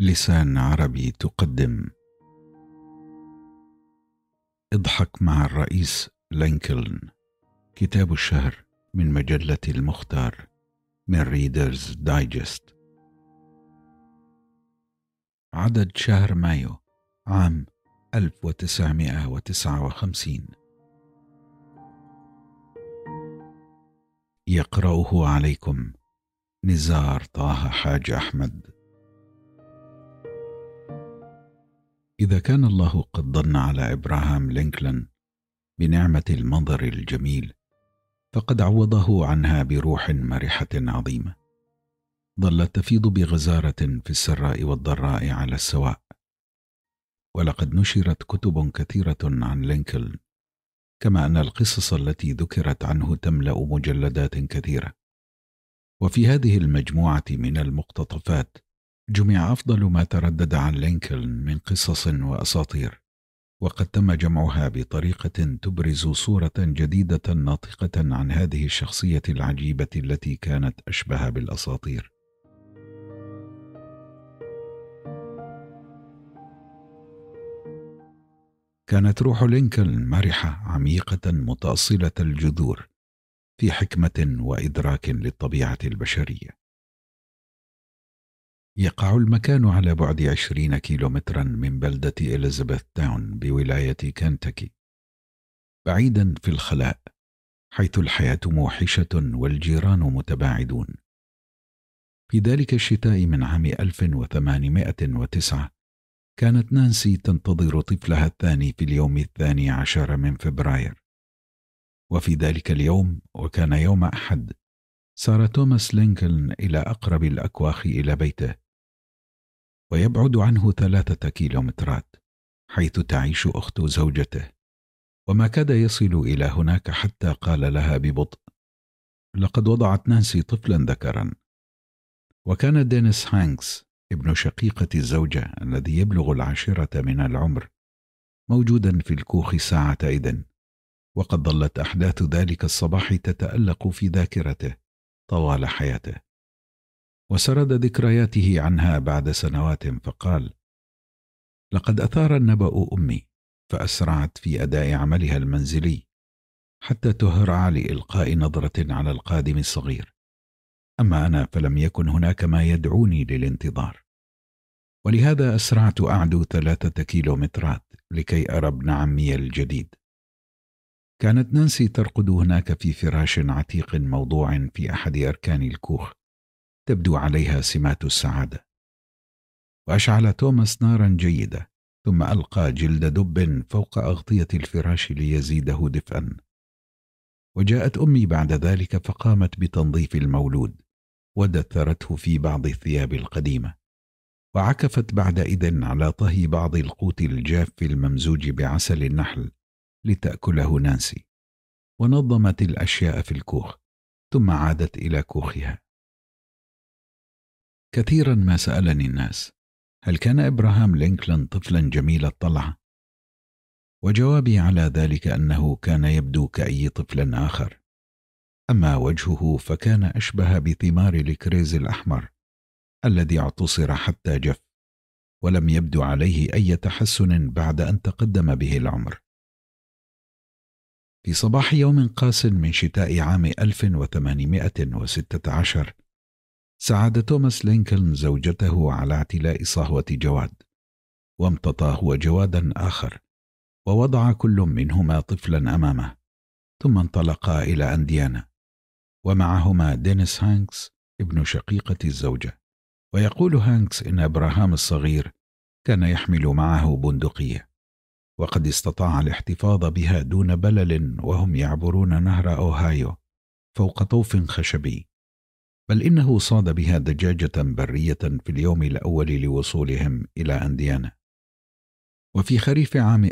لسان عربي تقدم اضحك مع الرئيس لينكولن، كتاب الشهر من مجلة المختار من ريدرز دايجست، عدد شهر مايو عام 1959. يقرأه عليكم نزار طه حاج أحمد. إذا كان الله قد ضن على إبراهام لينكولن بنعمة المنظر الجميل، فقد عوضه عنها بروح مرحة عظيمة ظلت تفيض بغزارة في السراء والضراء على السواء. ولقد نشرت كتب كثيرة عن لينكولن، كما أن القصص التي ذكرت عنه تملأ مجلدات كثيرة. وفي هذه المجموعة من المقتطفات جمع أفضل ما تردد عن لينكولن من قصص وأساطير، وقد تم جمعها بطريقة تبرز صورة جديدة ناطقة عن هذه الشخصية العجيبة التي كانت أشبه بالأساطير. كانت روح لينكولن مرحة عميقة متأصلة الجذور في حكمة وإدراك للطبيعة البشرية. يقع المكان على بعد 20 كيلومترا من بلدة إليزابيث تاون بولاية كنتاكي، بعيدا في الخلاء، حيث الحياة موحشة والجيران متباعدون. في ذلك الشتاء من عام 1809 كانت نانسي تنتظر طفلها الثاني في اليوم 12 من فبراير. وفي ذلك اليوم، وكان يوم أحد، سار توماس لينكولن إلى أقرب الأكواخ إلى بيته، ويبعد عنه 3 كيلومترات، حيث تعيش أخت زوجته. وما كاد يصل إلى هناك حتى قال لها ببطء: لقد وضعت نانسي طفلا ذكرا. وكان دينيس هانكس ابن شقيقة الزوجة الذي يبلغ 10 من العمر موجودا في الكوخ ساعة إذن، وقد ظلت أحداث ذلك الصباح تتألق في ذاكرته طوال حياته. وسرد ذكرياته عنها بعد سنوات فقال: لقد أثار النبأ أمي، فأسرعت في أداء عملها المنزلي حتى تهرع لإلقاء نظرة على القادم الصغير. أما أنا فلم يكن هناك ما يدعوني للانتظار، ولهذا أسرعت أعدو 3 كيلومترات لكي أرى ابن عمي الجديد. كانت نانسي ترقد هناك في فراش عتيق موضوع في أحد أركان الكوخ، تبدو عليها سمات السعادة. وأشعل توماس نارا جيدة، ثم ألقى جلد دب فوق أغطية الفراش ليزيده دفئا. وجاءت أمي بعد ذلك فقامت بتنظيف المولود، ودثرته في بعض الثياب القديمة، وعكفت بعد إذن على طهي بعض القوت الجاف الممزوج بعسل النحل لتأكله نانسي، ونظمت الأشياء في الكوخ، ثم عادت إلى كوخها. كثيرا ما سألني الناس: هل كان إبراهام لينكولن طفلا جميل الطلعة؟ وجوابي على ذلك أنه كان يبدو كأي طفل آخر، أما وجهه فكان أشبه بثمار الكريز الأحمر الذي اعتصر حتى جف، ولم يبدو عليه أي تحسن بعد أن تقدم به العمر. في صباح يوم قاس من شتاء عام 1816 ساعد توماس لينكولن زوجته على اعتلاء صهوة جواد، وامتطى هو جوادا آخر، ووضع كل منهما طفلا أمامه، ثم انطلقا إلى أنديانا، ومعهما دينيس هانكس ابن شقيقة الزوجة. ويقول هانكس إن إبراهام الصغير كان يحمل معه بندقية، وقد استطاع الاحتفاظ بها دون بلل وهم يعبرون نهر أوهايو فوق طوف خشبي، بل إنه صاد بها دجاجة برية في اليوم الأول لوصولهم إلى أنديانا. وفي خريف عام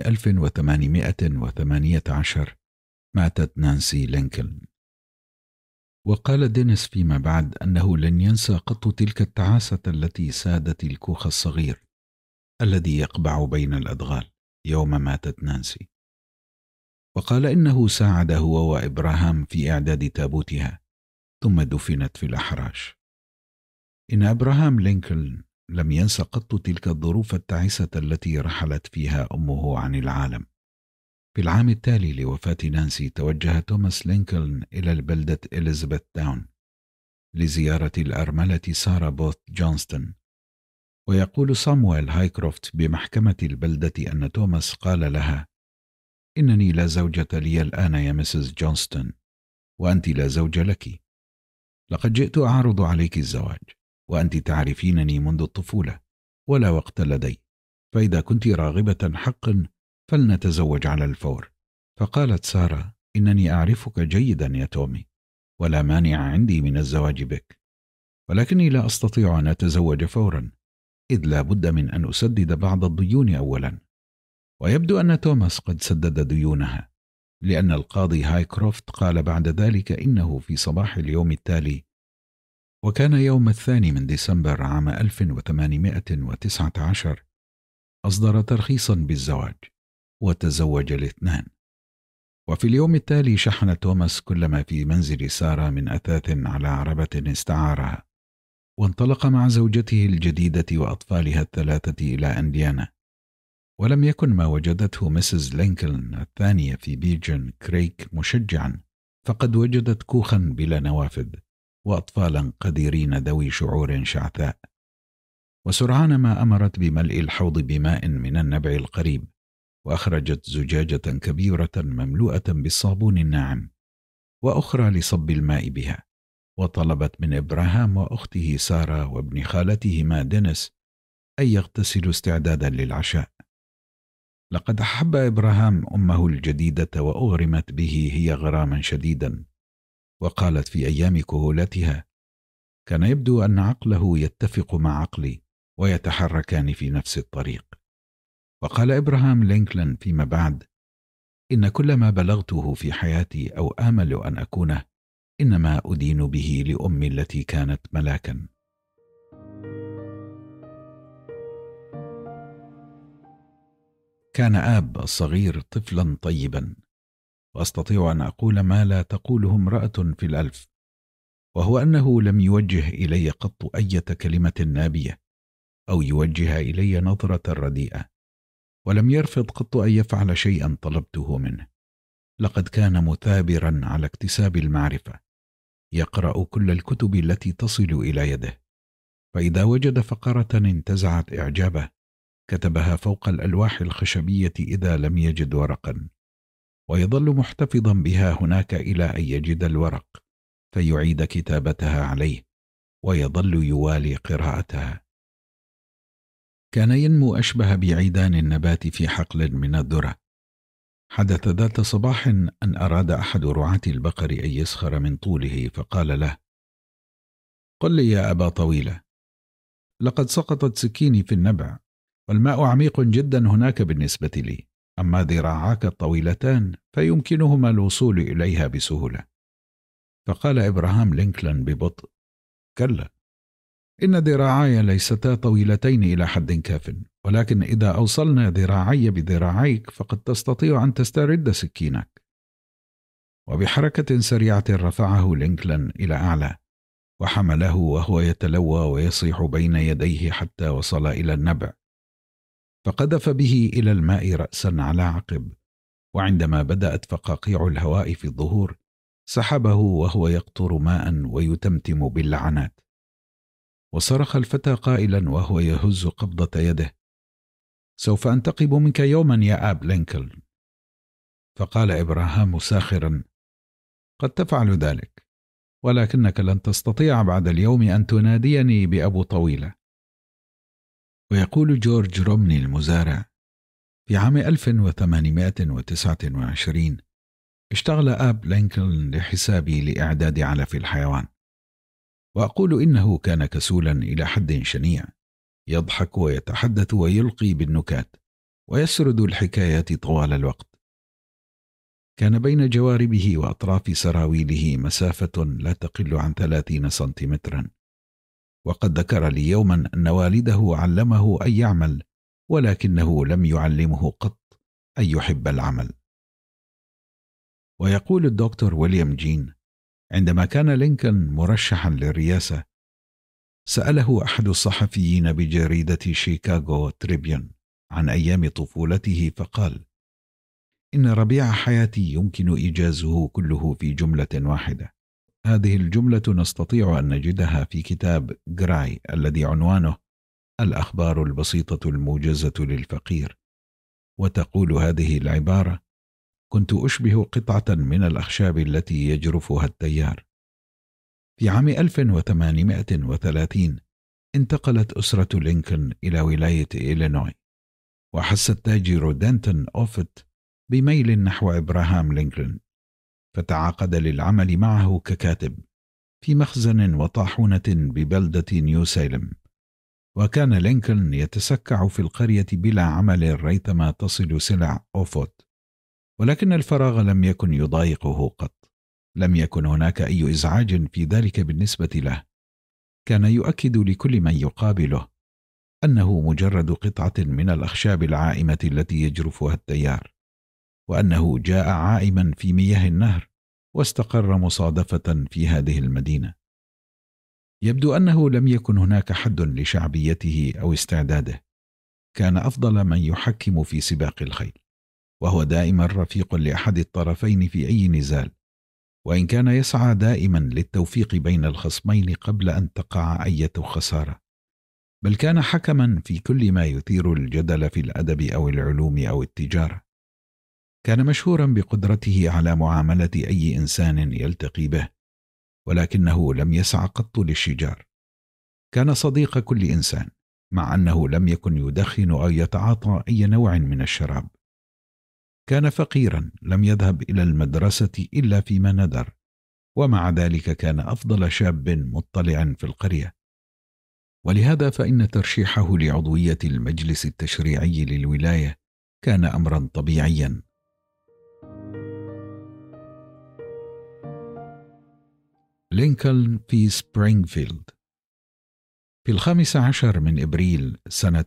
1818 ماتت نانسي لينكولن. وقال دينيس فيما بعد أنه لن ينسى قط تلك التعاسة التي سادت الكوخ الصغير الذي يقبع بين الأدغال يوم ماتت نانسي. وقال إنه ساعد هو وإبراهام في إعداد تابوتها، ثم دفنت في الأحراش. إن إبراهام لينكولن لم ينس قط تلك الظروف التعيسة التي رحلت فيها أمه عن العالم. في العام التالي لوفاة نانسي توجه توماس لينكولن إلى البلدة إليزابيث تاون لزيارة الأرملة سارة بوث جونستون. ويقول صامويل هايكروفت بمحكمة البلدة أن توماس قال لها: إنني لا زوجة لي الآن يا مسز جونستون، وأنت لا زوج لك. لقد جئت أعرض عليك الزواج، وأنت تعرفينني منذ الطفولة، ولا وقت لدي، فإذا كنت راغبة حقا فلنتزوج على الفور. فقالت سارة: إنني أعرفك جيدا يا تومي، ولا مانع عندي من الزواج بك، ولكني لا أستطيع أن أتزوج فورا، إذ لا بد من أن أسدد بعض الديون أولا. ويبدو أن توماس قد سدد ديونها، لأن القاضي هايكروفت قال بعد ذلك إنه في صباح اليوم التالي، وكان يوم 2 ديسمبر عام 1819، أصدر ترخيصا بالزواج، وتزوج الاثنان. وفي اليوم التالي شحن توماس كل ما في منزل سارة من أثاث على عربة استعارها، وانطلق مع زوجته الجديدة وأطفالها الثلاثة إلى أنديانا. ولم يكن ما وجدته مسز لينكولن الثانية في بيجن كريك مشجعا، فقد وجدت كوخا بلا نوافذ، وأطفالا قديرين ذوي شعور شعثاء. وسرعان ما أمرت بملء الحوض بماء من النبع القريب، وأخرجت زجاجة كبيرة مملوءة بالصابون الناعم، وأخرى لصب الماء بها، وطلبت من إبراهام وأخته سارة وابن خالتهما دينيس أن يغتسلوا استعدادا للعشاء. لقد أحب إبراهام أمه الجديدة وأغرمت به هي غراما شديدا، وقالت في أيام كهولتها: كان يبدو أن عقله يتفق مع عقلي، ويتحركان في نفس الطريق. وقال إبراهام لينكولن فيما بعد: إن كل ما بلغته في حياتي أو آمل أن أكونه إنما أدين به لأمي التي كانت ملاكا. كان آب الصغير طفلا طيبا، وأستطيع أن أقول ما لا تقوله امرأة في الألف، وهو أنه لم يوجه إلي قط أي كلمة نابية، أو يوجه إلي نظرة رديئة، ولم يرفض قط أن يفعل شيئا طلبته منه. لقد كان مثابرا على اكتساب المعرفة، يقرأ كل الكتب التي تصل إلى يده، فإذا وجد فقرة انتزعت إعجابه كتبها فوق الألواح الخشبية إذا لم يجد ورقا، ويظل محتفظا بها هناك إلى أن يجد الورق فيعيد كتابتها عليه، ويظل يوالي قراءتها. كان ينمو أشبه بعيدان النبات في حقل من الذرة. حدث ذات صباح أن أراد أحد رعاة البقر أن يسخر من طوله، فقال له: قل لي يا أبا طويلة، لقد سقطت سكيني في النبع، والماء عميق جدا هناك بالنسبة لي، أما ذراعاك الطويلتان فيمكنهما الوصول إليها بسهولة. فقال إبراهام لينكولن ببطء: كلا، إن ذراعاي ليستا طويلتين إلى حد كاف، ولكن إذا أوصلنا ذراعي بذراعيك فقد تستطيع أن تسترد سكينك. وبحركة سريعة رفعه لينكولن إلى أعلى، وحمله وهو يتلوى ويصيح بين يديه حتى وصل إلى النبع، فقذف به إلى الماء رأسا على عقب، وعندما بدأت فقاقيع الهواء في الظهور سحبه وهو يقطر ماء ويتمتم باللعنات. وصرخ الفتى قائلا وهو يهز قبضة يده: سوف أنتقم منك يوما يا آب لينكولن. فقال إبراهام ساخرا: قد تفعل ذلك، ولكنك لن تستطيع بعد اليوم أن تناديني بأبو طويلة. ويقول جورج رومني المزارع: في عام 1829 اشتغل آب لينكولن لحسابي لإعداد علف الحيوان، وأقول إنه كان كسولا إلى حد شنيع، يضحك ويتحدث ويلقي بالنكات ويسرد الحكايات طوال الوقت. كان بين جواربه وأطراف سراويله مسافة لا تقل عن 30 سنتيمترا، وقد ذكر لي يوما أن والده علمه أن يعمل، ولكنه لم يعلمه قط أن يحب العمل. ويقول الدكتور ويليام جين: عندما كان لينكولن مرشحا للرئاسة سأله أحد الصحفيين بجريدة شيكاغو تريبيون عن أيام طفولته فقال: إن ربيع حياتي يمكن إيجازه كله في جملة واحدة. هذه الجملة نستطيع أن نجدها في كتاب جراي الذي عنوانه الأخبار البسيطة الموجزة للفقير، وتقول هذه العبارة: كنت أشبه قطعة من الأخشاب التي يجرفها التيار. في عام 1830 انتقلت أسرة لينكولن إلى ولاية إلينوي، وحس التاجر دانتون أوفت بميل نحو إبراهام لينكولن، فتعاقد للعمل معه ككاتب في مخزن وطاحونة ببلدة نيو سالم. وكان لينكولن يتسكع في القرية بلا عمل ريثما تصل سلع أوفوت، ولكن الفراغ لم يكن يضايقه قط. لم يكن هناك أي إزعاج في ذلك بالنسبة له. كان يؤكد لكل من يقابله أنه مجرد قطعة من الأخشاب العائمة التي يجرفها التيار، وأنه جاء عائما في مياه النهر واستقر مصادفة في هذه المدينة. يبدو أنه لم يكن هناك حد لشعبيته أو استعداده. كان أفضل من يحكم في سباق الخيل، وهو دائما رفيق لأحد الطرفين في أي نزال، وإن كان يسعى دائما للتوفيق بين الخصمين قبل أن تقع أي خسارة. بل كان حكما في كل ما يثير الجدل في الأدب أو العلوم أو التجارة. كان مشهورا بقدرته على معاملة أي إنسان يلتقي به، ولكنه لم يسع قط للشجار. كان صديق كل إنسان، مع أنه لم يكن يدخن أو يتعاطى أي نوع من الشراب. كان فقيرا، لم يذهب إلى المدرسة إلا فيما ندر، ومع ذلك كان أفضل شاب مطلع في القرية. ولهذا فإن ترشيحه لعضوية المجلس التشريعي للولاية كان أمرا طبيعيا. لينكولن في سبرينغفيلد. في 15 من إبريل سنة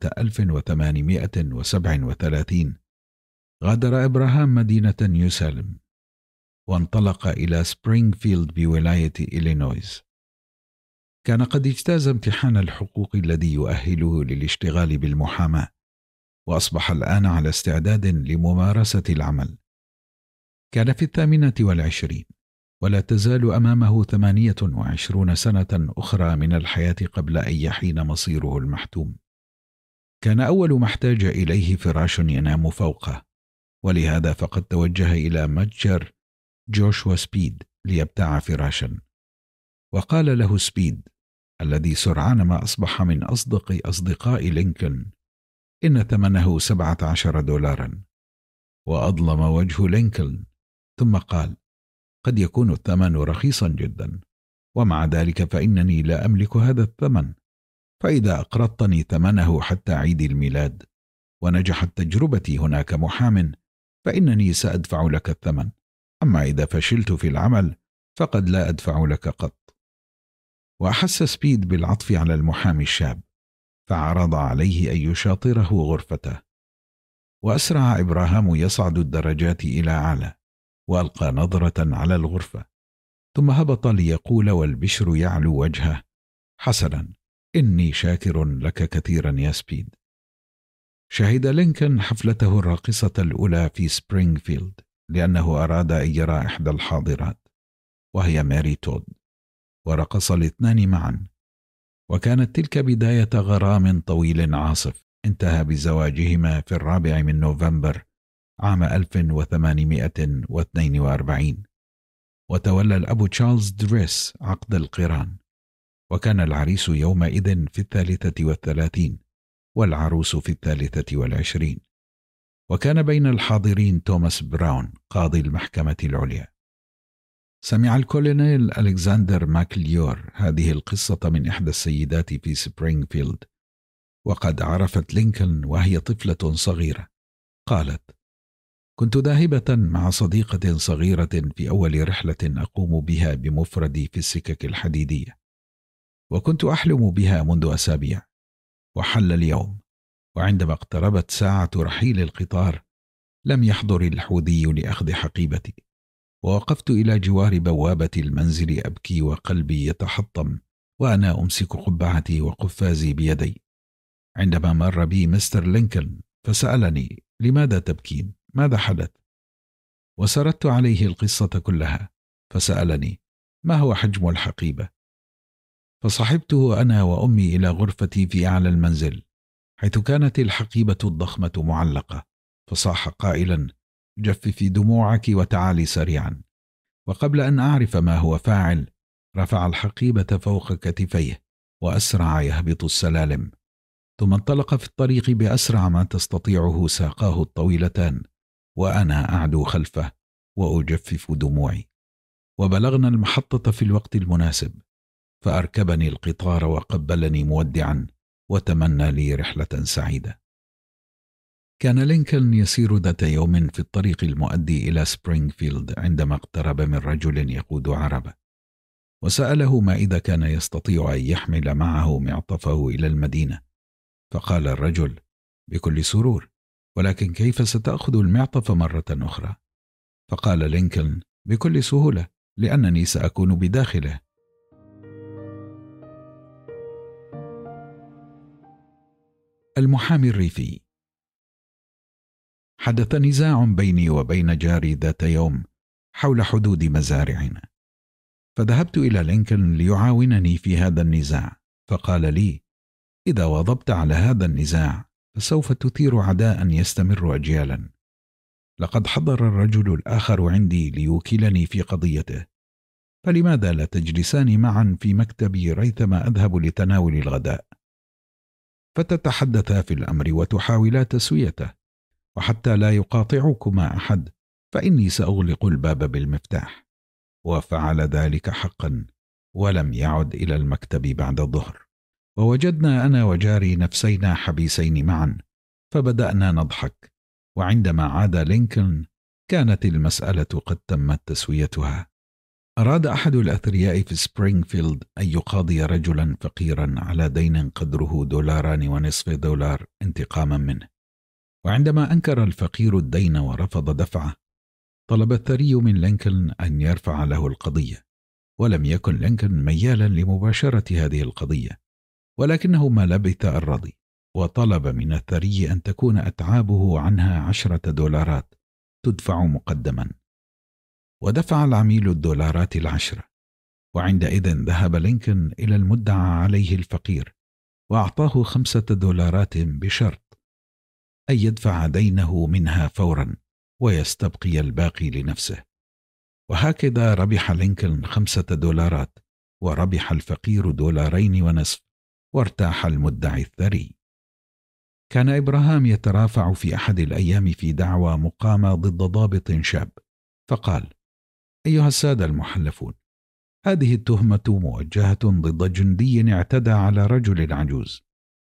1837 غادر إبراهام مدينة نيو سالم وانطلق إلى سبرينغفيلد بولاية إلينويز. كان قد اجتاز امتحان الحقوق الذي يؤهله للاشتغال بالمحاماة، وأصبح الآن على استعداد لممارسة العمل. كان في 28 ولا تزال أمامه 28 سنة أخرى من الحياة قبل أن يحين مصيره المحتوم. كان أول ما احتاج إليه فراش ينام فوقه، ولهذا فقد توجه إلى متجر جوشوا سبيد ليبتاع فراشا. وقال له سبيد الذي سرعان ما أصبح من أصدق أصدقاء لينكولن إن ثمنه $17. وأظلم وجه لينكولن ثم قال: قد يكون الثمن رخيصا جدا، ومع ذلك فإنني لا أملك هذا الثمن، فإذا أقرضتني ثمنه حتى عيد الميلاد ونجحت تجربتي هناك كمحام فإنني سأدفع لك الثمن، أما إذا فشلت في العمل فقد لا أدفع لك قط. وأحس سبيد بالعطف على المحامي الشاب، فعرض عليه أن يشاطره غرفته. وأسرع إبراهام يصعد الدرجات إلى أعلى، وألقى نظرة على الغرفة، ثم هبط ليقول والبشر يعلو وجهه: حسنا، إني شاكر لك كثيرا يا سبيد. شهد لينكولن حفلته الراقصة الأولى في سبرينغفيلد لأنه أراد أن يرى إحدى الحاضرات، وهي ماري تود، ورقص الاثنان معا. وكانت تلك بداية غرام طويل عاصف انتهى بزواجهما في 4 من نوفمبر عام 1842. وتولى الأب تشارلز دريس عقد القران، وكان العريس يومئذ في 33 والعروس في 23. وكان بين الحاضرين توماس براون قاضي المحكمة العليا. سمع الكولونيل ألكسندر ماكليور هذه القصة من إحدى السيدات في سبرينغفيلد، وقد عرفت لينكولن وهي طفلة صغيرة. قالت: كنت ذاهبة مع صديقة صغيرة في أول رحلة أقوم بها بمفردي في السكك الحديدية، وكنت أحلم بها منذ أسابيع. وحل اليوم، وعندما اقتربت ساعة رحيل القطار لم يحضر الحوذي لأخذ حقيبتي، ووقفت إلى جوار بوابة المنزل أبكي وقلبي يتحطم وأنا أمسك قبعتي وقفازي بيدي. عندما مر بي مستر لينكولن فسألني: لماذا تبكين؟ ماذا حدث؟ وسردت عليه القصة كلها، فسألني: ما هو حجم الحقيبة؟ فصحبته أنا وأمي إلى غرفتي في أعلى المنزل، حيث كانت الحقيبة الضخمة معلقة، فصاح قائلا: جففي دموعك وتعالي سريعا. وقبل أن أعرف ما هو فاعل، رفع الحقيبة فوق كتفيه وأسرع يهبط السلالم، ثم انطلق في الطريق بأسرع ما تستطيعه ساقاه الطويلتان، وأنا أعدو خلفه وأجفف دموعي. وبلغنا المحطة في الوقت المناسب، فأركبني القطار وقبلني مودعا وتمنى لي رحلة سعيدة. كان لينكولن يسير ذات يوم في الطريق المؤدي إلى سبرينغفيلد عندما اقترب من رجل يقود عربة، وسأله ما إذا كان يستطيع أن يحمل معه معطفه إلى المدينة. فقال الرجل: بكل سرور، ولكن كيف ستأخذ المعطف مرة أخرى؟ فقال لينكولن: بكل سهولة، لأنني سأكون بداخله. المحامي الريفي. حدث نزاع بيني وبين جاري ذات يوم حول حدود مزارعنا، فذهبت إلى لينكولن ليعاونني في هذا النزاع، فقال لي: إذا واظبت على هذا النزاع فسوف تثير عداء يستمر أجيالا. لقد حضر الرجل الآخر عندي ليوكلني في قضيته، فلماذا لا تجلسان معا في مكتبي ريثما أذهب لتناول الغداء، فتتحدثا في الأمر وتحاولا تسويته، وحتى لا يقاطعكما أحد فإني سأغلق الباب بالمفتاح. وفعل ذلك حقا، ولم يعد إلى المكتب بعد الظهر، ووجدنا أنا وجاري نفسينا حبيسين معا، فبدأنا نضحك. وعندما عاد لينكولن كانت المسألة قد تمت تسويتها. أراد أحد الأثرياء في سبرينغفيلد أن يقاضي رجلا فقيرا على دين قدره $2.50 انتقاما منه، وعندما أنكر الفقير الدين ورفض دفعه، طلب الثري من لينكولن أن يرفع له القضية. ولم يكن لينكولن ميالا لمباشرة هذه القضية، ولكنه ما لبث أن رضي، وطلب من الثري أن تكون أتعابه عنها $10 تدفع مقدما. ودفع العميل $10 10، وعندئذ ذهب لينكولن إلى المدعى عليه الفقير وأعطاه $5 بشرط أن يدفع دينه منها فورا ويستبقي الباقي لنفسه. وهكذا ربح لينكولن $5 وربح الفقير $2.50، وارتاح المدعي الثري. كان إبراهام يترافع في أحد الأيام في دعوى مقامة ضد ضابط شاب، فقال: أيها السادة المحلفون، هذه التهمة موجهة ضد جندي اعتدى على رجل عجوز.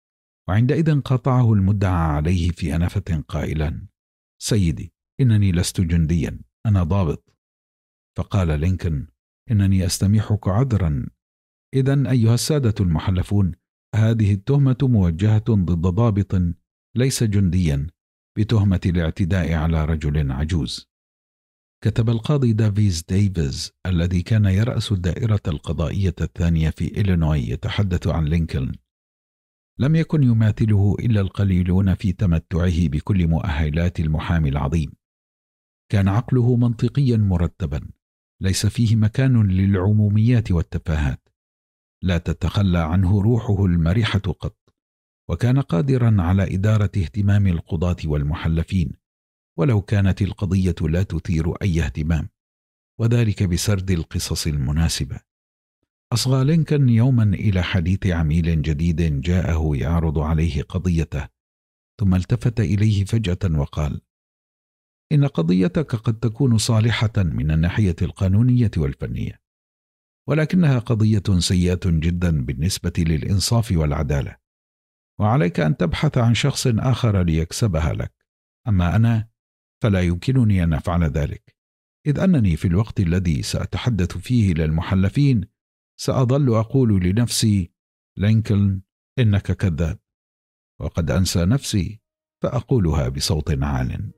وعندئذ قاطعه المدعى عليه في أنفة قائلا: سيدي، إنني لست جنديا، أنا ضابط. فقال لينكولن: إنني أستميحك عذرا. إذن أيها السادة المحلفون، هذه التهمة موجهة ضد ضابط ليس جنديا بتهمة الاعتداء على رجل عجوز. كتب القاضي دافيز ديفيز الذي كان يرأس الدائرة القضائية الثانية في إلينوي يتحدث عن لينكولن: لم يكن يماثله إلا القليلون في تمتعه بكل مؤهلات المحامي العظيم. كان عقله منطقيا مرتبا، ليس فيه مكان للعموميات والتفاهات، لا تتخلى عنه روحه المرحة قط، وكان قادرا على إدارة اهتمام القضاة والمحلفين ولو كانت القضية لا تثير أي اهتمام، وذلك بسرد القصص المناسبة. أصغى لينكولن يوما إلى حديث عميل جديد جاءه يعرض عليه قضيته، ثم التفت إليه فجأة وقال: إن قضيتك قد تكون صالحة من الناحية القانونية والفنية، ولكنها قضية سيئة جدا بالنسبة للإنصاف والعدالة، وعليك أن تبحث عن شخص آخر ليكسبها لك. أما أنا فلا يمكنني أن أفعل ذلك، إذ أنني في الوقت الذي سأتحدث فيه للمحلفين سأظل أقول لنفسي: لينكولن، إنك كذاب، وقد أنسى نفسي فأقولها بصوت عال.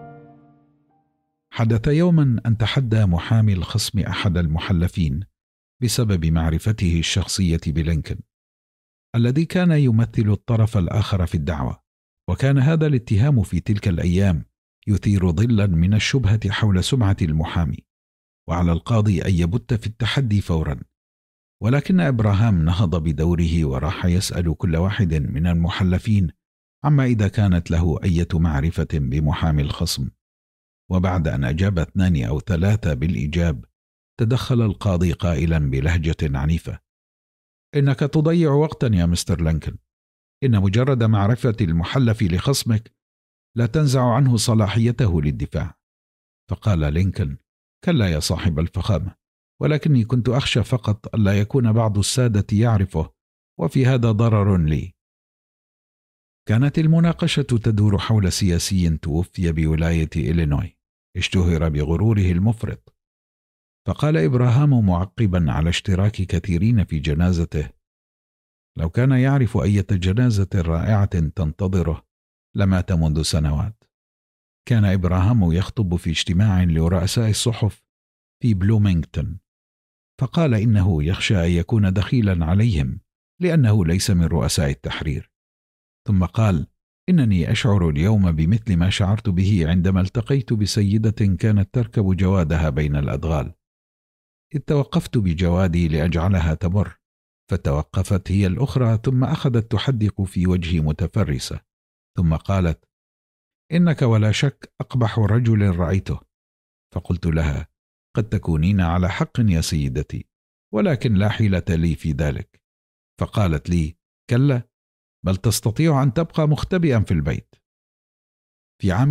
حدث يوما أن تحدى محامي الخصم أحد المحلفين بسبب معرفته الشخصية بلينكولن الذي كان يمثل الطرف الآخر في الدعوة، وكان هذا الاتهام في تلك الأيام يثير ظلا من الشبهة حول سمعة المحامي، وعلى القاضي أن يبت في التحدي فورا. ولكن إبراهام نهض بدوره وراح يسأل كل واحد من المحلفين عما إذا كانت له أي معرفة بمحامي الخصم، وبعد أن أجاب 2 أو 3 بالإيجاب تدخل القاضي قائلا بلهجة عنيفة: إنك تضيع وقتا يا مستر لينكولن، إن مجرد معرفة المحلف لخصمك لا تنزع عنه صلاحيته للدفاع. فقال لينكولن: كلا يا صاحب الفخامة، ولكني كنت أخشى فقط ألا يكون بعض السادة يعرفه، وفي هذا ضرر لي. كانت المناقشة تدور حول سياسي توفي بولاية إلينوي اشتهر بغروره المفرط. فقال إبراهام معقبا على اشتراك كثيرين في جنازته: لو كان يعرف أية جنازة رائعة تنتظره لمات منذ سنوات. كان إبراهام يخطب في اجتماع لرؤساء الصحف في بلومينغتون، فقال إنه يخشى أن يكون دخيلا عليهم لأنه ليس من رؤساء التحرير. ثم قال: إنني أشعر اليوم بمثل ما شعرت به عندما التقيت بسيدة كانت تركب جوادها بين الأدغال، إذ توقفت بجوادي لأجعلها تمر، فتوقفت هي الأخرى ثم أخذت تحدق في وجهي متفرسة، ثم قالت: إنك ولا شك أقبح رجل رأيته. فقلت لها: قد تكونين على حق يا سيدتي، ولكن لا حيلة لي في ذلك. فقالت لي: كلا، بل تستطيع أن تبقى مختبئا في البيت. في عام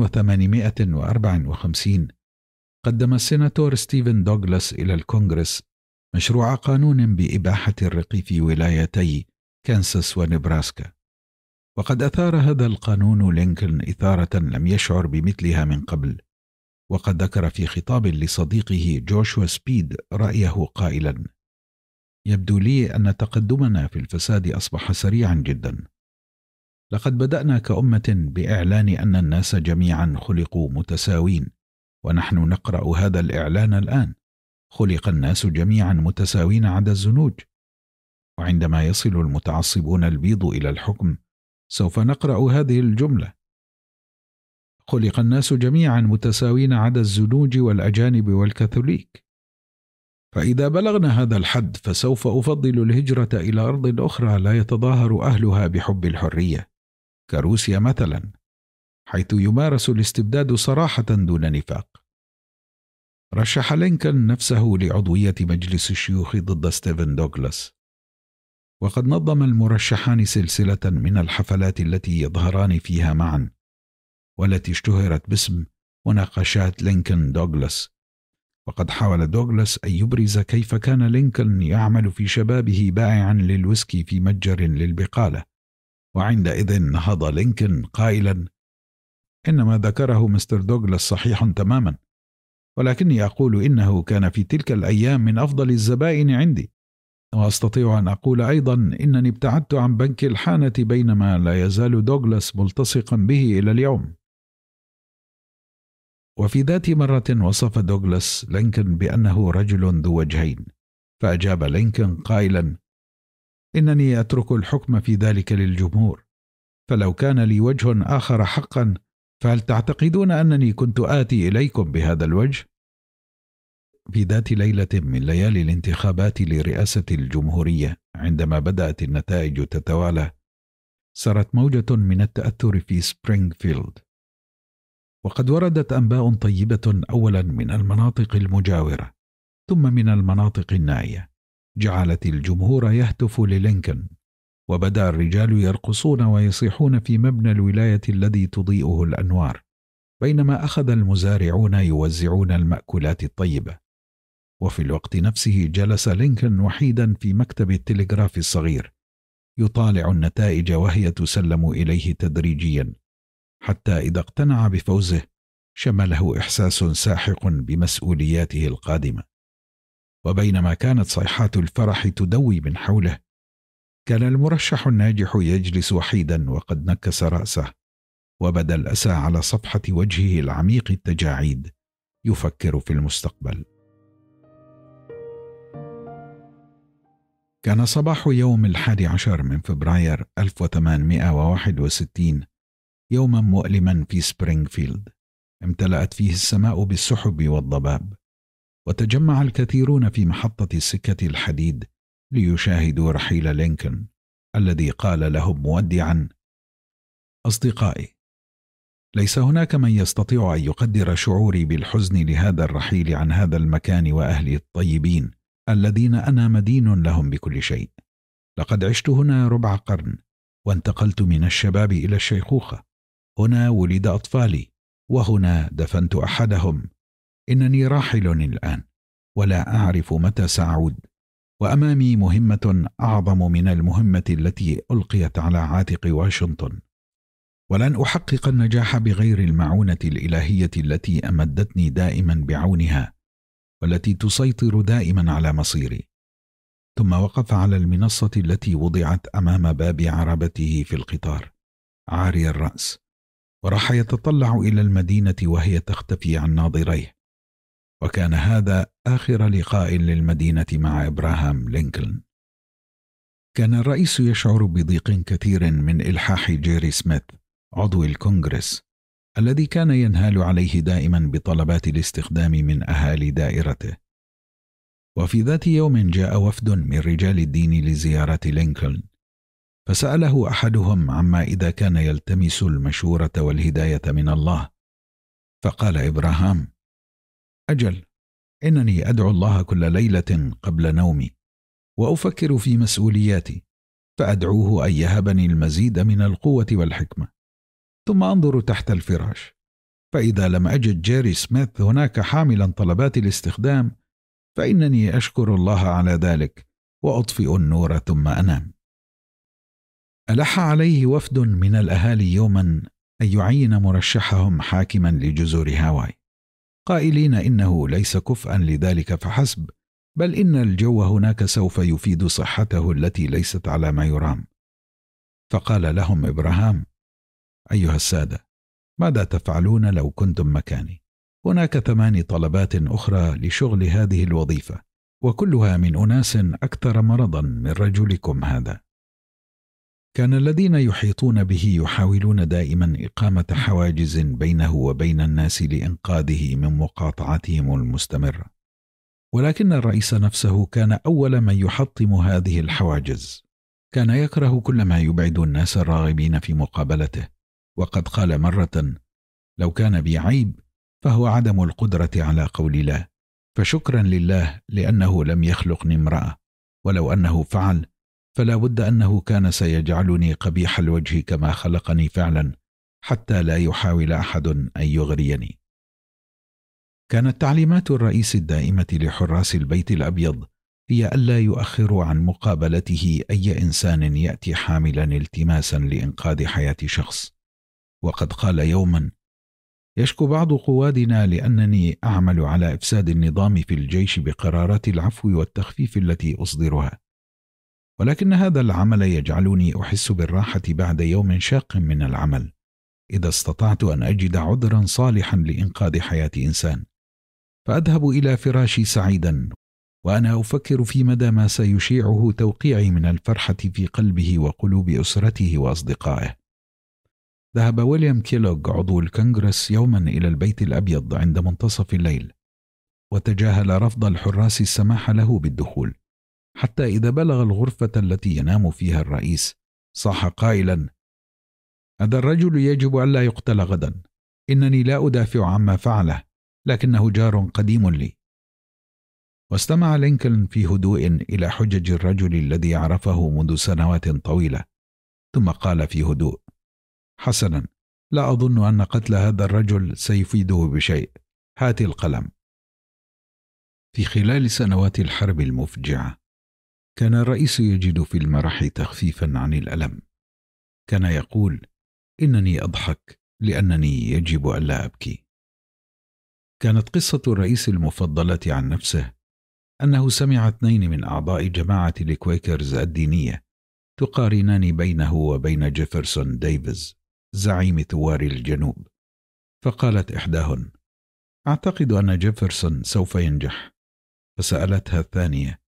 1854 قدم السيناتور ستيفن دوغلاس إلى الكونغرس مشروع قانون بإباحة الرق في ولايتي كانساس ونبراسكا، وقد أثار هذا القانون لينكولن إثارة لم يشعر بمثلها من قبل، وقد ذكر في خطاب لصديقه جوشوا سبيد رأيه قائلا: يبدو لي أن تقدمنا في الفساد أصبح سريعا جدا. لقد بدأنا كأمة بإعلان أن الناس جميعا خلقوا متساوين، ونحن نقرأ هذا الإعلان الآن: خلق الناس جميعا متساوين عدا الزنوج. وعندما يصل المتعصبون البيض إلى الحكم سوف نقرأ هذه الجملة: خلق الناس جميعا متساوين عدا الزنوج والأجانب والكاثوليك. فإذا بلغنا هذا الحد فسوف أفضل الهجرة إلى أرض أخرى لا يتظاهر أهلها بحب الحرية، كروسيا مثلا، حيث يمارس الاستبداد صراحة دون نفاق. رشح لينكولن نفسه لعضوية مجلس الشيوخ ضد ستيفن دوغلاس، وقد نظم المرشحان سلسلة من الحفلات التي يظهران فيها معا، والتي اشتهرت باسم مناقشات لينكولن دوغلاس. وقد حاول دوغلاس أن يبرز كيف كان لينكولن يعمل في شبابه بائعا للويسكي في متجر للبقالة، وعندئذ نهض لينكولن قائلا: إن ما ذكره مستر دوغلاس صحيح تماما، ولكني أقول إنه كان في تلك الأيام من أفضل الزبائن عندي، وأستطيع أن أقول أيضا إنني ابتعدت عن بنك الحانة بينما لا يزال دوغلاس ملتصقا به إلى اليوم. وفي ذات مرة وصف دوغلاس لينكولن بأنه رجل ذو وجهين، فأجاب لينكولن قائلا: إنني أترك الحكم في ذلك للجمهور، فلو كان لي وجه آخر حقا فهل تعتقدون أنني كنت آتي إليكم بهذا الوجه؟ في ذات ليلة من ليالي الانتخابات لرئاسة الجمهورية، عندما بدأت النتائج تتوالى، سرت موجة من التأثر في سبرينغفيلد، وقد وردت أنباء طيبة أولا من المناطق المجاورة ثم من المناطق النائية، جعلت الجمهور يهتف للينكولن، وبدأ الرجال يرقصون ويصيحون في مبنى الولاية الذي تضيئه الأنوار، بينما أخذ المزارعون يوزعون المأكولات الطيبة. وفي الوقت نفسه جلس لينكولن وحيدا في مكتب التلغراف الصغير يطالع النتائج وهي تسلم إليه تدريجيا، حتى إذا اقتنع بفوزه شمله إحساس ساحق بمسؤولياته القادمة. وبينما كانت صيحات الفرح تدوي من حوله، كان المرشح الناجح يجلس وحيدا وقد نكس رأسه، وبدا الأسى على صفحة وجهه العميق التجاعيد، يفكر في المستقبل. كان صباح يوم 11 من فبراير 1861 يوما مؤلما في سبرينغفيلد. امتلأت فيه السماء بالسحب والضباب، وتجمع الكثيرون في محطة السكة الحديد ليشاهدوا رحيل لينكولن الذي قال لهم مودعا: أصدقائي، ليس هناك من يستطيع أن يقدر شعوري بالحزن لهذا الرحيل عن هذا المكان وأهله الطيبين الذين أنا مدين لهم بكل شيء. لقد عشت هنا ربع قرن، وانتقلت من الشباب إلى الشيخوخة. هنا ولد أطفالي، وهنا دفنت أحدهم. إنني راحل الآن، ولا أعرف متى سأعود، وأمامي مهمة أعظم من المهمة التي ألقيت على عاتق واشنطن، ولن أحقق النجاح بغير المعونة الإلهية التي أمدتني دائما بعونها، والتي تسيطر دائما على مصيري. ثم وقف على المنصة التي وضعت أمام باب عربته في القطار عاري الرأس، وراح يتطلع إلى المدينة وهي تختفي عن ناظريه. وكان هذا آخر لقاء للمدينة مع إبراهام لينكولن. كان الرئيس يشعر بضيق كثير من إلحاح جيري سميث عضو الكونغرس الذي كان ينهال عليه دائما بطلبات الاستخدام من أهالي دائرته. وفي ذات يوم جاء وفد من رجال الدين لزيارة لينكولن، فسأله أحدهم عما إذا كان يلتمس المشورة والهداية من الله، فقال إبراهام: أجل، إنني أدعو الله كل ليلة قبل نومي، وأفكر في مسؤولياتي، فأدعوه أن يهبني المزيد من القوة والحكمة، ثم أنظر تحت الفراش، فإذا لم أجد جيري سميث هناك حاملا طلبات الاستخدام، فإنني أشكر الله على ذلك وأطفئ النور ثم أنام. ألح عليه وفد من الأهالي يوما أن يعين مرشحهم حاكما لجزر هاواي، قائلين إنه ليس كفءا لذلك فحسب، بل إن الجو هناك سوف يفيد صحته التي ليست على ما يرام. فقال لهم إبراهام: أيها السادة، ماذا تفعلون لو كنتم مكاني؟ هناك 8 طلبات أخرى لشغل هذه الوظيفة، وكلها من أناس أكثر مرضا من رجلكم هذا. كان الذين يحيطون به يحاولون دائما إقامة حواجز بينه وبين الناس لإنقاذه من مقاطعتهم المستمرة، ولكن الرئيس نفسه كان أول من يحطم هذه الحواجز. كان يكره كل ما يبعد الناس الراغبين في مقابلته، وقد قال مرة: لو كان بي عيب فهو عدم القدرة على قول لا، فشكرا لله لأنه لم يخلقني امرأة، ولو أنه فعل فلا بد أنه كان سيجعلني قبيح الوجه كما خلقني فعلا، حتى لا يحاول أحد أن يغريني. كانت تعليمات الرئيس الدائمة لحراس البيت الأبيض هي ألا يؤخروا عن مقابلته أي إنسان يأتي حاملا التماسا لإنقاذ حياة شخص. وقد قال يوما: يشكو بعض قوادنا لأنني أعمل على إفساد النظام في الجيش بقرارات العفو والتخفيف التي أصدرها، ولكن هذا العمل يجعلني أحس بالراحة بعد يوم شاق من العمل، إذا استطعت أن أجد عذرا صالحا لإنقاذ حياة إنسان، فأذهب إلى فراشي سعيدا وأنا أفكر في مدى ما سيشيعه توقيعي من الفرحة في قلبه وقلوب أسرته وأصدقائه. ذهب ويليام كيلوغ عضو الكونغرس يوما إلى البيت الأبيض عند منتصف الليل، وتجاهل رفض الحراس السماح له بالدخول، حتى إذا بلغ الغرفة التي ينام فيها الرئيس صاح قائلا: هذا الرجل يجب ألا يقتل غدا، إنني لا أدافع عما فعله، لكنه جار قديم لي. واستمع لينكولن في هدوء إلى حجج الرجل الذي عرفه منذ سنوات طويلة، ثم قال في هدوء: حسنا، لا أظن أن قتل هذا الرجل سيفيده بشيء، هات القلم. في خلال سنوات الحرب المفجعة كان الرئيس يجد في المرح تخفيفا عن الألم. كان يقول: إنني أضحك لأنني يجب ألا أبكي. كانت قصة الرئيس المفضلة عن نفسه أنه سمع 2 من أعضاء جماعة الكويكرز الدينية تقارنان بينه وبين جيفرسون ديفيز زعيم ثوار الجنوب، فقالت إحداهن: أعتقد أن جيفرسون سوف ينجح. فسألتها الثانية: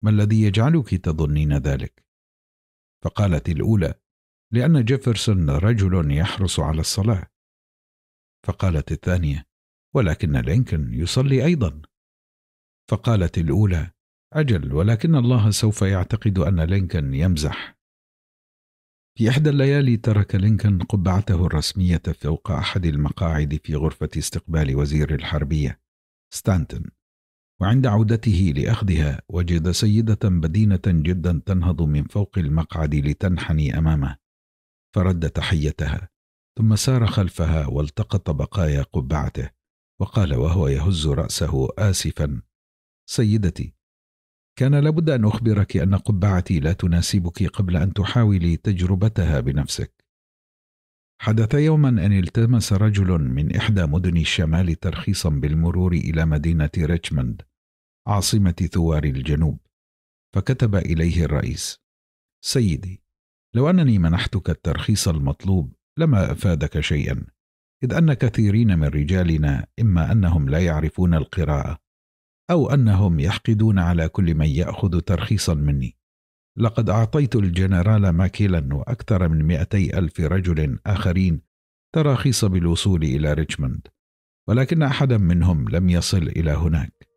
ما الذي يجعلك تظنين ذلك؟ فقالت الأولى: لأن جيفرسون رجل يحرص على الصلاة. فقالت الثانية: ولكن لينكولن يصلي أيضا. فقالت الأولى: أجل، ولكن الله سوف يعتقد أن لينكولن يمزح. في إحدى الليالي ترك لينكولن قبعته الرسمية فوق أحد المقاعد في غرفة استقبال وزير الحربية ستانتون، وعند عودته لأخذها وجد سيدة بدينة جدا تنهض من فوق المقعد لتنحني أمامه، فرد تحيتها ثم سار خلفها والتقط بقايا قبعته وقال وهو يهز رأسه آسفا: سيدتي، كان لابد أن أخبرك أن قبعتي لا تناسبك قبل أن تحاولي تجربتها بنفسك. حدث يوما أن التمس رجل من إحدى مدن الشمال ترخيصا بالمرور إلى مدينة ريتشموند عاصمة ثوار الجنوب، فكتب إليه الرئيس: سيدي، لو أنني منحتك الترخيص المطلوب لما أفادك شيئا، إذ أن كثيرين من رجالنا إما أنهم لا يعرفون القراءة أو أنهم يحقدون على كل من يأخذ ترخيصا مني. لقد أعطيت الجنرال ماكيلان وأكثر من 200,000 رجل آخرين تراخيص بالوصول إلى ريتشموند، ولكن أحدا منهم لم يصل إلى هناك.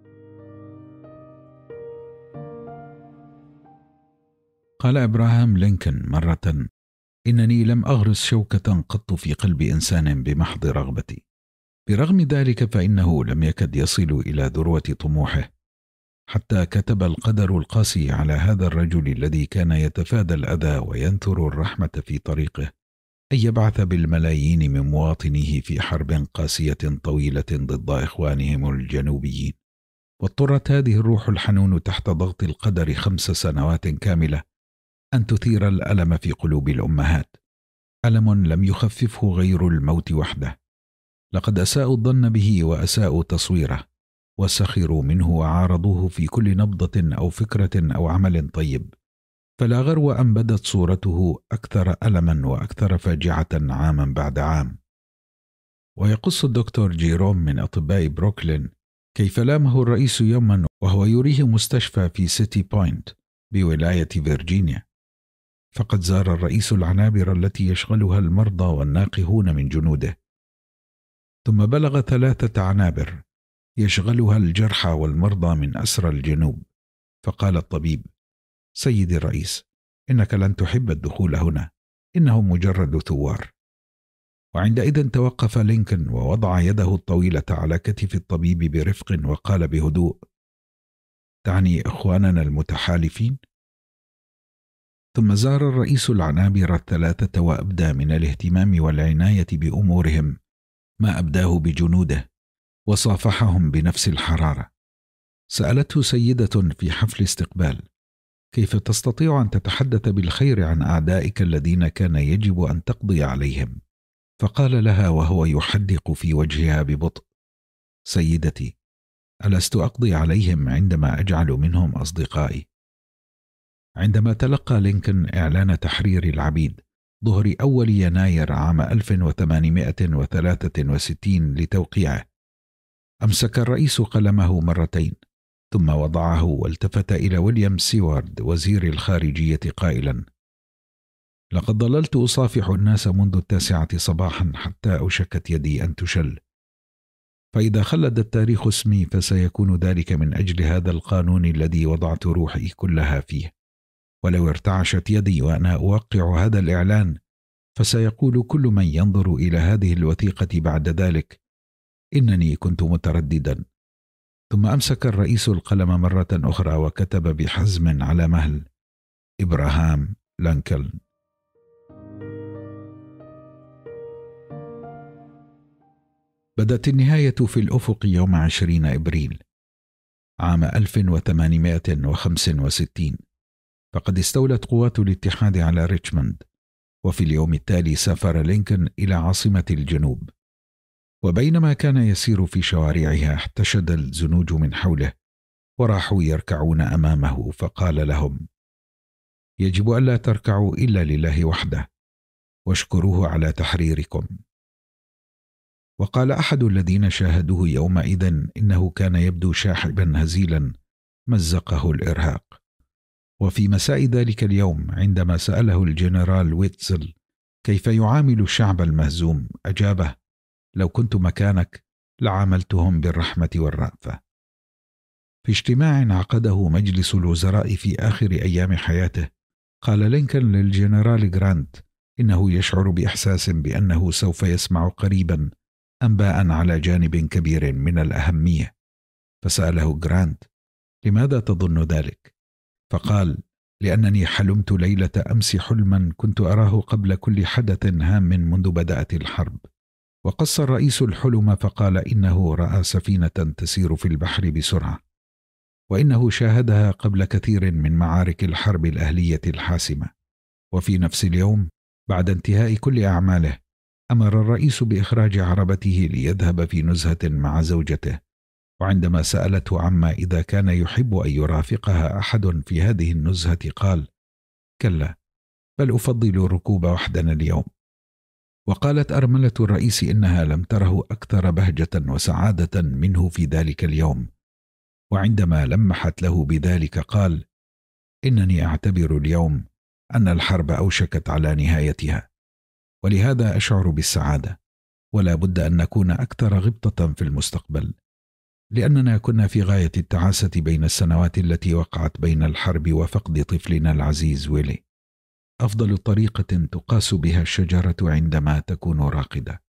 قال إبراهام لينكولن مرة: إنني لم أغرس شوكة قط في قلب إنسان بمحض رغبتي. برغم ذلك فإنه لم يكد يصل إلى ذروة طموحه، حتى كتب القدر القاسي على هذا الرجل الذي كان يتفادى الأذى وينثر الرحمة في طريقه أن يبعث بالملايين من مواطنيه في حرب قاسية طويلة ضد إخوانهم الجنوبيين. واضطرت هذه الروح الحنون تحت ضغط القدر 5 سنوات كاملة أن تثير الألم في قلوب الأمهات، ألم لم يخففه غير الموت وحده. لقد أساءوا الظن به وأساءوا تصويره، وسخروا منه وعارضوه في كل نبضة أو فكرة أو عمل طيب، فلا غرو أن بدت صورته أكثر ألما وأكثر فاجعة عاما بعد عام. ويقص الدكتور جيروم من أطباء بروكلين كيف لامه الرئيس يوما وهو يريه مستشفى في سيتي بوينت بولاية فيرجينيا، فقد زار الرئيس العنابر التي يشغلها المرضى والناقهون من جنوده، ثم بلغ 3 عنابر يشغلها الجرحى والمرضى من أسرى الجنوب. فقال الطبيب: سيدي الرئيس، إنك لن تحب الدخول هنا، إنهم مجرد ثوار. وعندئذ توقف لينكولن ووضع يده الطويلة على كتف الطبيب برفق وقال بهدوء: تعني إخواننا المتحالفين؟ ثم زار الرئيس العنابر 3 وأبدى من الاهتمام والعناية بأمورهم ما أبداه بجنوده، وصافحهم بنفس الحرارة. سألته سيدة في حفل استقبال: كيف تستطيع أن تتحدث بالخير عن أعدائك الذين كان يجب أن تقضي عليهم؟ فقال لها وهو يحدق في وجهها ببطء: سيدتي، ألست أقضي عليهم عندما أجعل منهم أصدقائي؟ عندما تلقى لينكولن إعلان تحرير العبيد ظهر أول يناير عام 1863 لتوقيعه، أمسك الرئيس قلمه مرتين ثم وضعه والتفت إلى ويليام سيوارد وزير الخارجية قائلا: لقد ظللت أصافح الناس منذ 9 صباحا حتى أوشكت يدي أن تشل، فإذا خلد التاريخ اسمي فسيكون ذلك من أجل هذا القانون الذي وضعت روحي كلها فيه، ولو ارتعشت يدي وأنا أوقع هذا الإعلان فسيقول كل من ينظر إلى هذه الوثيقة بعد ذلك إنني كنت مترددا. ثم أمسك الرئيس القلم مرة أخرى وكتب بحزم على مهل: إبراهام لينكولن. بدت النهاية في الأفق يوم 20 إبريل عام 1865، فقد استولت قوات الاتحاد على ريتشموند، وفي اليوم التالي سافر لينكولن إلى عاصمة الجنوب. وبينما كان يسير في شوارعها احتشد الزنوج من حوله وراحوا يركعون أمامه، فقال لهم: يجب ألا تركعوا إلا لله وحده، واشكروه على تحريركم. وقال أحد الذين شاهدوه يومئذ إنه كان يبدو شاحبا هزيلا مزقه الإرهاق. وفي مساء ذلك اليوم عندما سأله الجنرال ويتزل كيف يعامل الشعب المهزوم، أجابه: لو كنت مكانك لعاملتهم بالرحمة والرأفة. في اجتماع عقده مجلس الوزراء في آخر أيام حياته، قال لينكولن للجنرال جرانت إنه يشعر بإحساس بأنه سوف يسمع قريبا أنباء على جانب كبير من الأهمية. فسأله جرانت: لماذا تظن ذلك؟ فقال: لأنني حلمت ليلة أمس حلما كنت أراه قبل كل حدث هام منذ بدأت الحرب. وقص الرئيس الحلم فقال إنه رأى سفينة تسير في البحر بسرعة، وإنه شاهدها قبل كثير من معارك الحرب الأهلية الحاسمة. وفي نفس اليوم بعد انتهاء كل أعماله أمر الرئيس بإخراج عربته ليذهب في نزهة مع زوجته، وعندما سألته عما إذا كان يحب أن يرافقها أحد في هذه النزهة قال: كلا، بل أفضل الركوب وحدنا اليوم. وقالت أرملة الرئيس إنها لم تره أكثر بهجة وسعادة منه في ذلك اليوم، وعندما لمحت له بذلك قال: إنني أعتبر اليوم أن الحرب أوشكت على نهايتها، ولهذا أشعر بالسعادة، ولا بد أن نكون أكثر غبطة في المستقبل، لأننا كنا في غاية التعاسة بين السنوات التي وقعت بين الحرب وفقد طفلنا العزيز ويلي. أفضل طريقة تقاس بها الشجرة عندما تكون راقدة.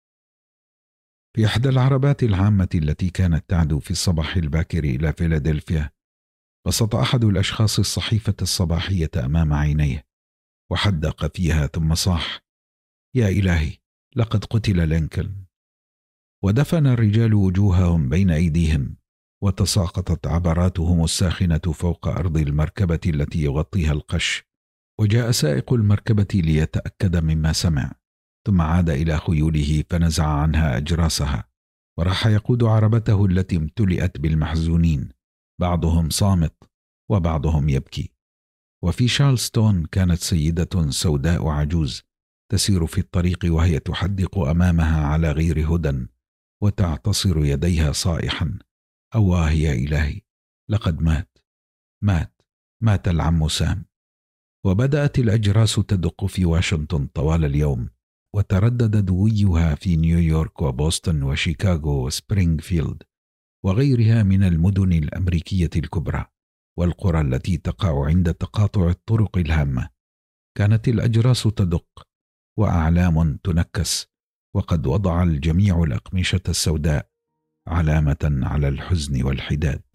في إحدى العربات العامة التي كانت تعدو في الصباح الباكر إلى فيلادلفيا، بسط أحد الأشخاص الصحيفة الصباحية أمام عينيه وحدق فيها ثم صاح: يا إلهي، لقد قتل لينكولن. ودفن الرجال وجوههم بين أيديهم، وتساقطت عبراتهم الساخنة فوق أرض المركبة التي يغطيها القش. وجاء سائق المركبة ليتأكد مما سمع، ثم عاد إلى خيوله فنزع عنها أجراسها، وراح يقود عربته التي امتلئت بالمحزونين، بعضهم صامت وبعضهم يبكي. وفي شارلستون كانت سيدة سوداء عجوز تسير في الطريق وهي تحدق أمامها على غير هدى وتعتصر يديها صائحا: أواه يا إلهي، لقد مات العم سام. وبدأت الأجراس تدق في واشنطن طوال اليوم، وتردد دويها في نيويورك وبوسطن وشيكاغو وسبرينغفيلد وغيرها من المدن الأمريكية الكبرى والقرى التي تقع عند تقاطع الطرق الهامة. كانت الأجراس تدق وأعلام تنكس، وقد وضع الجميع الأقمشة السوداء علامة على الحزن والحداد.